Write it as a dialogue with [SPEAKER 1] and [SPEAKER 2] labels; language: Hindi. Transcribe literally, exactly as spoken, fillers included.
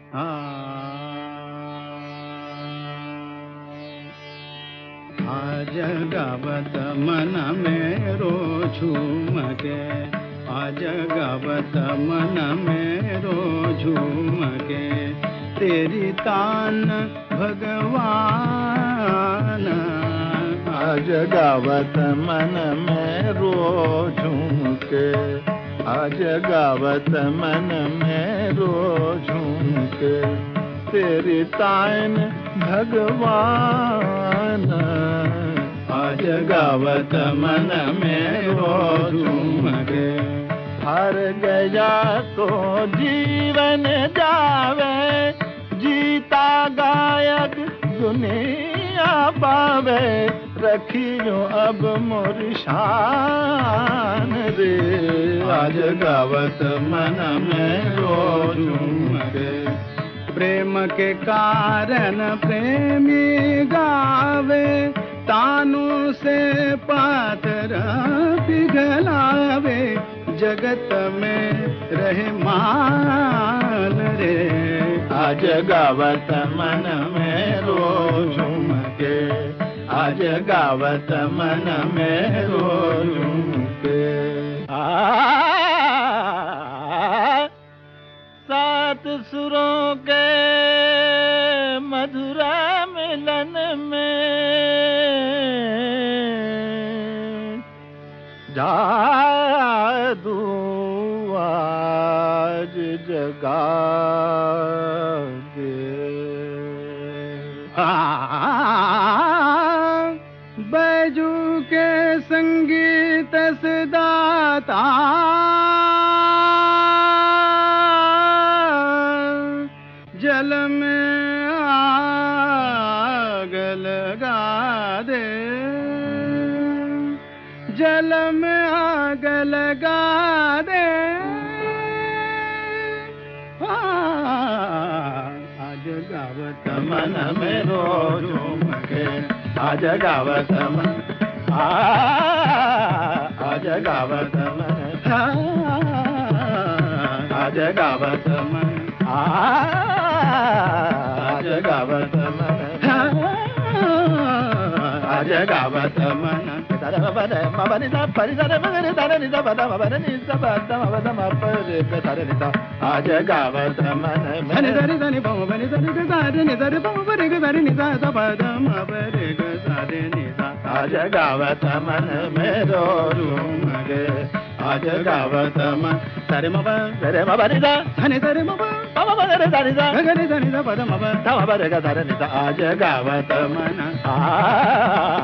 [SPEAKER 1] आज गावत मन मेरो झूम के, आज गावत मन मेरो झूम के, तेरी तान भगवान।
[SPEAKER 2] आज गावत मन मेरो झूम के, आज गावत मन मेरो झूम के, तेरी तान भगवान।
[SPEAKER 1] आज गावत मन मेरो झूम के,
[SPEAKER 2] हार गया तो जीवन जावे, जीता गायक दुनिया पावे, रखियो अब मोर शान रे।
[SPEAKER 1] आज गावत मन मेरो झूम के, प्रेम के कारण प्रेमी गावे, तानु से पाथर पिघलावे, जगत में रहे मान रे।
[SPEAKER 2] आज गावत मन मेरो झूम के, आज गावत मन मेरो झूम के। आ सात सुरों के मधुर मिलन में जादू आज जगा दे।
[SPEAKER 1] बैजू के संगीत सदाता, जल में आग लगा दे, जल में आग लगा दे। आज गावत
[SPEAKER 2] मन मेरो झूम के, आज गावत मन, आज गावत मन, आज गावत मन, आज गावत मन, आज गावत मन। मबरे मबरे दा परि दा मगरे दा नि दा बदा मबरे नि दा बदा मबदा मपरे पे दा नि दा। आज गावत मन
[SPEAKER 1] मने दा दा नि बम मने दा दा दा नि दा बम मबरे ग दा नि दा दा बदा मबरे ग दा नि दा।
[SPEAKER 2] आज गावत मन मेरो झूम के, आज गावत मन।
[SPEAKER 1] सारे मबा
[SPEAKER 2] रे मबरे दा
[SPEAKER 1] धने सारे मबा
[SPEAKER 2] मबा मबरे दा नि दा
[SPEAKER 1] गरे दा नि दा बदा मबा
[SPEAKER 2] दा मबरे ग दा नि दा। आज गावत
[SPEAKER 1] मन।
[SPEAKER 2] आ